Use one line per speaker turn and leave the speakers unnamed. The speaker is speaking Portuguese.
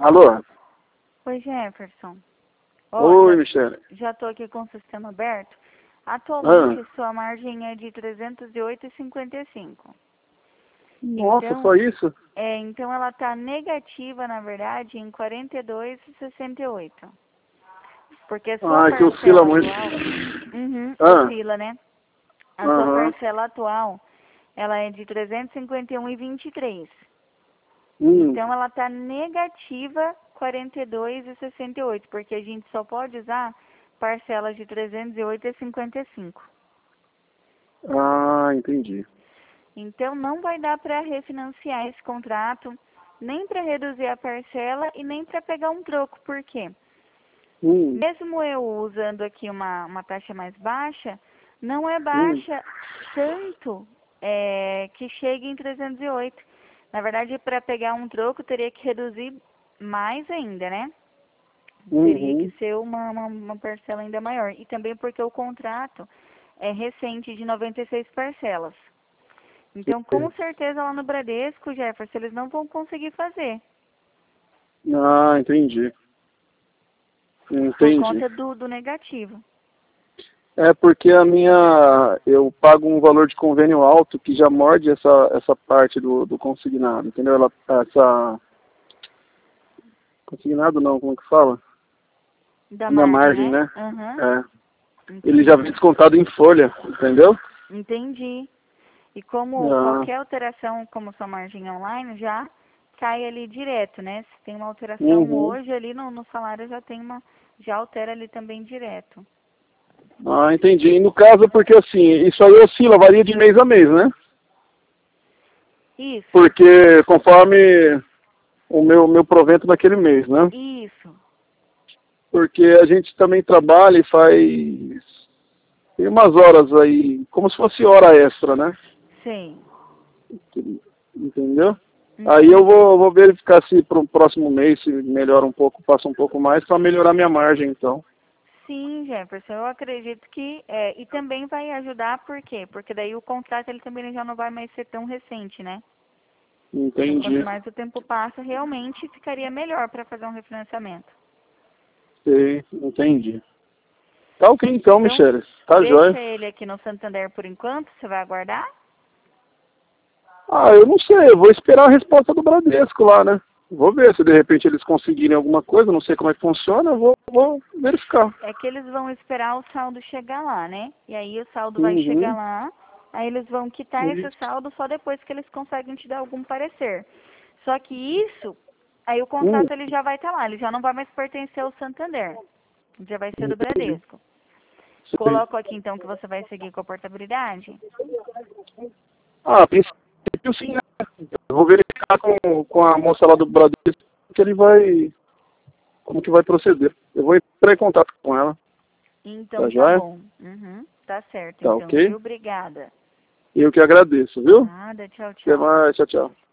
Alô?
Oi, Jefferson.
Oi, Michele.
Já estou aqui com o sistema aberto.
Ah.
Atualmente, sua margem é de 308,55.
Nossa,
Então,
só isso?
Então ela está negativa, na verdade, em 42,68. Porque a sua
Ah, que oscila
parcela
muito.
atual...
Ah.
oscila, né? A sua
Aham.
parcela atual, ela é de 351,23.
Hum.
Então, ela está negativa 42,68, porque a gente só pode usar parcelas de 308,55.
Ah, entendi.
Então, não vai dar para refinanciar esse contrato, nem para reduzir a parcela e nem para pegar um troco. Por quê? Mesmo eu usando aqui uma taxa mais baixa, não é baixa tanto que chegue em 308. Na verdade, para pegar um troco, teria que reduzir mais ainda, né? Teria que ser uma parcela ainda maior. E também porque o contrato é recente, de 96 parcelas. Então, com certeza, lá no Bradesco, Jefferson, eles não vão conseguir fazer.
Ah, entendi.
Por
Entendi.
conta do negativo.
É porque eu pago um valor de convênio alto que já morde essa parte do consignado, entendeu? Consignado não, como que fala?
Da
Na
margem,
margem,
né?
né? É. Ele já vem
Entendi.
descontado em folha, entendeu?
Entendi. E como
Ah.
qualquer alteração, como sua margem online, já cai ali direto, né? Se tem uma alteração hoje ali no salário, já altera ali também direto.
Ah, entendi. E no caso, porque assim, isso aí oscila, varia de mês a mês, né?
Isso.
Porque conforme o meu provento naquele mês, né?
Isso.
Porque a gente também trabalha e faz... Tem umas horas aí, como se fosse hora extra, né?
Sim.
Entendeu? Aí
Entendi.
eu vou verificar se para o próximo mês, se melhora um pouco, passa um pouco mais, para melhorar minha margem, então.
Sim, Jefferson, eu acredito que e também vai ajudar, por quê? Porque daí o contrato ele também já não vai mais ser tão recente, né? Então, quanto
Entendi.
mais o tempo passa, realmente ficaria melhor para fazer um refinanciamento.
Sei, entendi. Tá ok então,
Então,
Michele. Tá
deixa
jóia.
ele aqui no Santander por enquanto, você vai aguardar?
Ah, eu não sei, eu vou esperar a resposta do Bradesco lá, né? Vou ver se de repente eles conseguirem alguma coisa, não sei como é que funciona, eu vou verificar.
É que eles vão esperar o saldo chegar lá, né? E aí o saldo vai chegar lá, aí eles vão quitar esse saldo só depois que eles conseguem te dar algum parecer. Só que isso, aí o contrato ele já vai estar lá, ele já não vai mais pertencer ao Santander, já vai ser do
Entendi.
Bradesco.
Sei.
Coloco aqui então que você vai seguir com a portabilidade.
Ah, a princípio sim, né? Eu vou verificar com a moça lá do Bradesco que ele vai, como que vai proceder. Eu vou entrar em contato com ela. Tá
Então tá
joia?
bom. Tá certo
Tá
então,
ok?
viu? Obrigada.
Eu que agradeço, viu?
Nada, tchau,
Até
tchau.
mais, tchau, tchau.